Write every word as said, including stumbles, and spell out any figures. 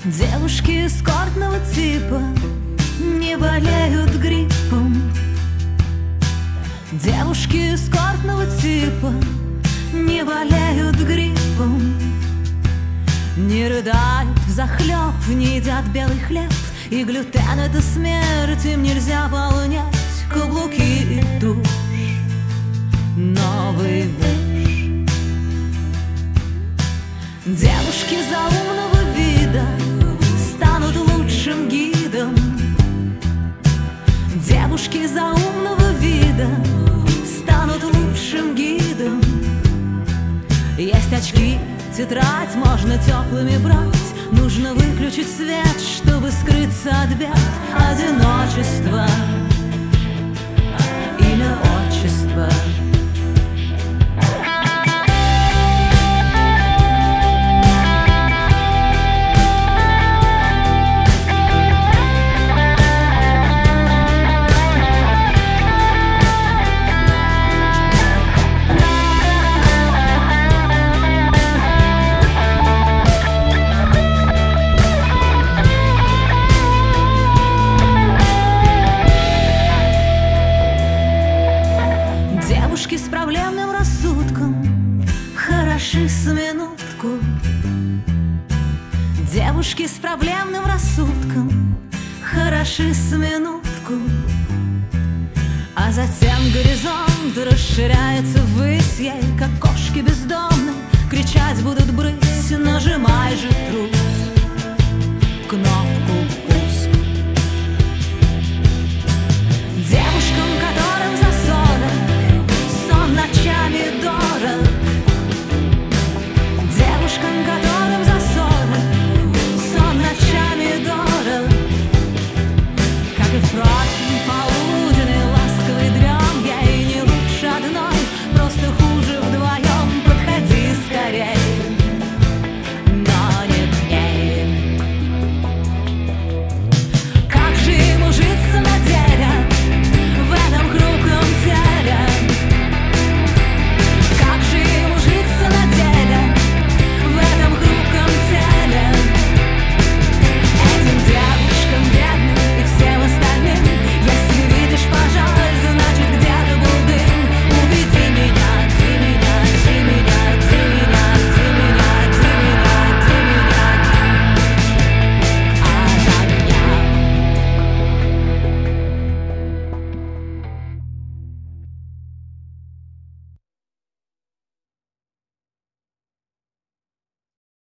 Девушки эскортного типа не болеют гриппом. Девушки эскортного типа не болеют гриппом. Не рыдают взахлеб, не едят белый хлеб, и глютен — это смерть, им нельзя полнять каблуки и душ. Новый муж. Девушки заумного вида станут лучшим гидом. Девушки заумного вида станут лучшим гидом. Есть очки, тетрадь можно теплыми брать. Нужно выключить свет, чтобы скрыться от бед. Одиночество, имя, отчество. Девушки с проблемным рассудком хороши с минутку. Девушки с проблемным рассудком хороши с минутку. А затем горизонт расширяется ввысь ей, как кошки бездомные кричать будут брысь. Нажимай же трубку.